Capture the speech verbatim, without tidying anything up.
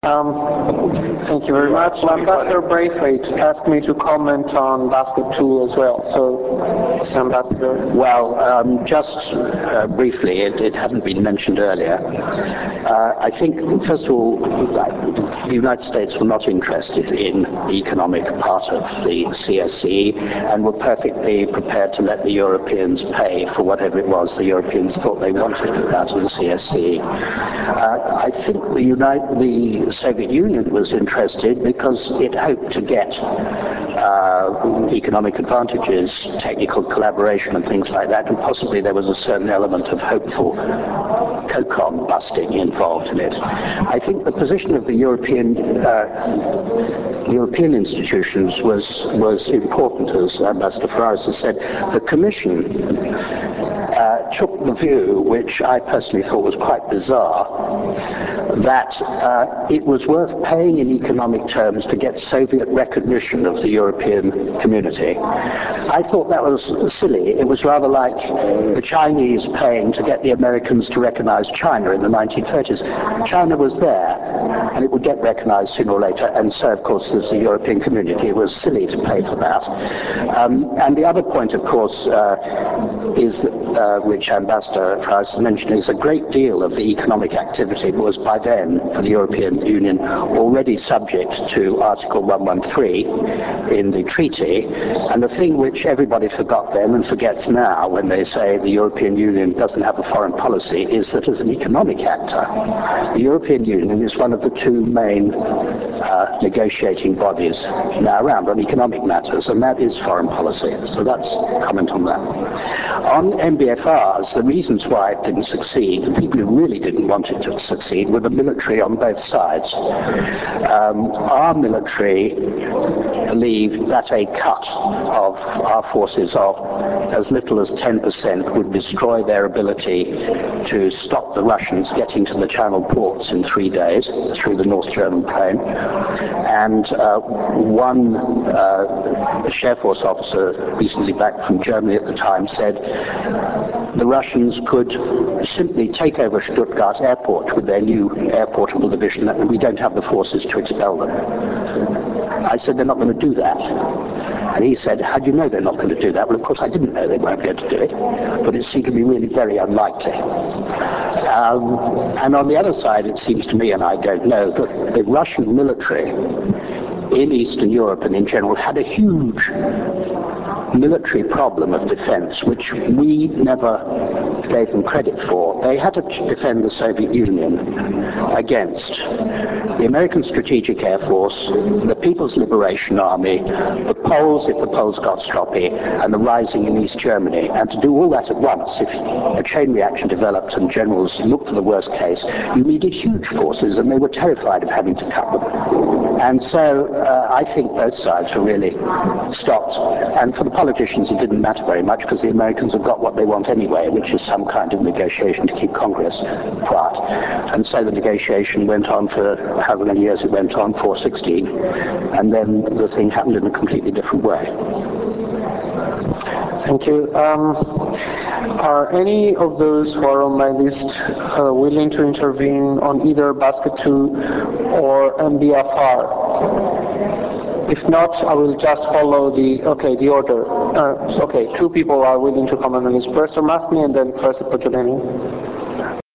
Um, thank you very much. Ambassador Braithwaite asked me to comment on Basket two as well. So, Mister Ambassador. Well, um, just uh, briefly, it, it hadn't been mentioned earlier. Uh, I think, first of all, the United States were not interested in the economic part of the C S C E and were perfectly prepared to let the Europeans pay for whatever it was the Europeans thought they wanted out of the C S C E. Uh, I think the United, the Soviet Union was interested because it hoped to get uh, economic advantages, technical collaboration and things like that, and possibly there was a certain element of hopeful COCOM busting involved in it. I think the position of the European uh, European institutions was, was important, as Ambassador Ferraris has said. The Commission Uh, took the view, which I personally thought was quite bizarre, that uh, it was worth paying in economic terms to get Soviet recognition of the European community. I thought that was silly. It was rather like the Chinese paying to get the Americans to recognize China in the nineteen thirties. China was there, and it would get recognized sooner or later, and so, of course, there's the European community. It was silly to pay for that. Um, and the other point, of course, uh, is that Uh, which Ambassador Ferraris mentioned, is a great deal of the economic activity was by then, for the European Union, already subject to Article one thirteen in the treaty. And the thing which everybody forgot then and forgets now when they say the European Union doesn't have a foreign policy is that as an economic actor, the European Union is one of the two main uh, negotiating bodies now around on economic matters, and that is foreign policy. So that's a comment on that. On M B F Rs, the reasons why it didn't succeed, the people who really didn't want it to succeed, were the military on both sides. Um, our military believed that a cut of our forces of as little as ten percent would destroy their ability to stop the Russians getting to the Channel ports in three days through the North German plain. And uh, one uh, Air Force officer recently back from Germany at the time said the Russians could simply take over Stuttgart airport with their new air portable division, and we don't have the forces to expel them. I said, they're not going to do that. And he said, how do you know they're not going to do that? Well, of course, I didn't know they weren't going to do it, but it seemed to be really very unlikely. Um, and on the other side, it seems to me, and I don't know, that the Russian military in Eastern Europe and in general had a huge military problem of defense, which we never gave them credit for. They had to defend the Soviet Union against the American Strategic Air Force, the People's Liberation Army, the Poles if the Poles got stroppy, and the rising in East Germany. And to do all that at once, if a chain reaction developed and generals looked for the worst case, you needed huge forces, and they were terrified of having to cut them. And so uh, I think both sides were really stopped. And for the politicians, it didn't matter very much because the Americans have got what they want anyway, which is some kind of negotiation to keep Congress quiet. And so the negotiation went on for however many years it went on, four sixteen, and then the thing happened in a completely different way. Thank you. Um, are any of those who are on my list uh, willing to intervene on either Basket two or M B F R? If not, I will just follow the, okay, the order. Uh, okay, two people are willing to comment on this. Professor Masni and then Professor Pogiolini.